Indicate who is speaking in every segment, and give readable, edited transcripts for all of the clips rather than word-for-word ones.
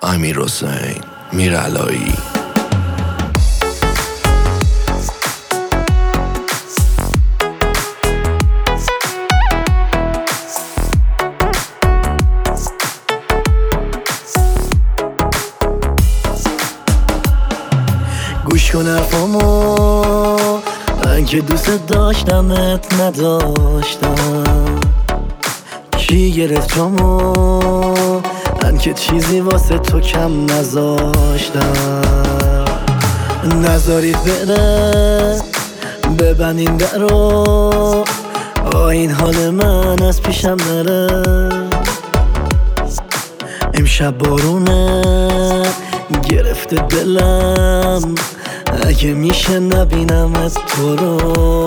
Speaker 1: امیرحسین میرعلایی.
Speaker 2: گوش کن حرفامو، من که دوست داشتمت نداشتم. کی گرفت جامو، من که چیزی واسه تو کم نذاشتم. نذارید بره ببندین درو، این حال من از پیشم نره. امشب بارونه گرفته دلم، اگه میشه نبینمت تو رو.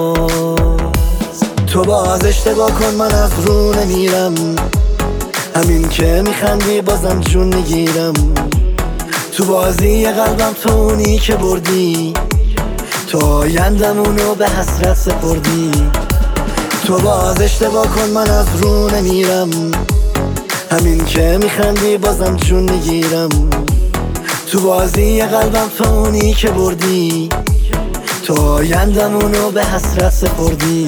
Speaker 2: تو باز اشتباه کن من از رو نمیرم، همین که میخندی بازم جون میگیرم. تو بازی قلبم تو اونی که بردی، تو آیندمونو به حسرت سپردی. تو باز اشتباه کن من از رو نمیرم، همین که میخندی بازم جون میگیرم. تو بازی قلبم تو اونی که بردی، تو آیندمونو به حسرت سپردی.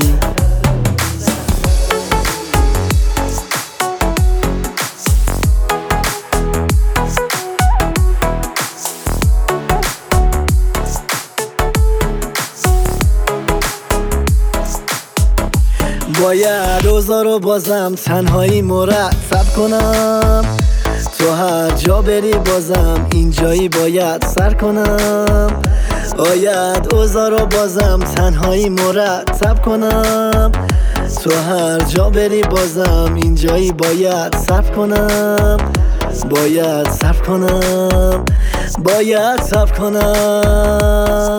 Speaker 2: باید اوضاع بازم تنهایی مرتب کنم، تو هر جا بری بازم اینجایی باید سر کنم. باید اوضاع بازم تنهایی مرتب کنم، تو هر جا بری بازم اینجایی باید صبر کنم. باید صبر کنم، باید صبر کنم.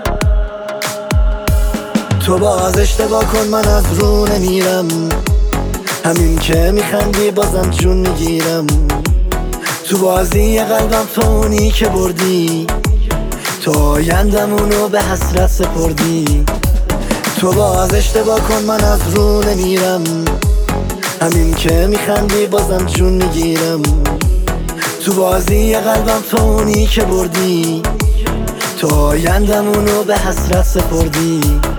Speaker 2: تو باز اشتباه کن من از رو نمیرم، همین که میخندی بازم جون میگیرم. تو بازی قلبم تو اونی که بردی، تو آیندمونو به حسرت سپردی. تو باز اشتباه کن من از رو نمیرم، همین که میخندی بازم جون میگیرم. تو بازی قلبم تو اونی که بردی، تو آیندمونو به حسرت سپردی.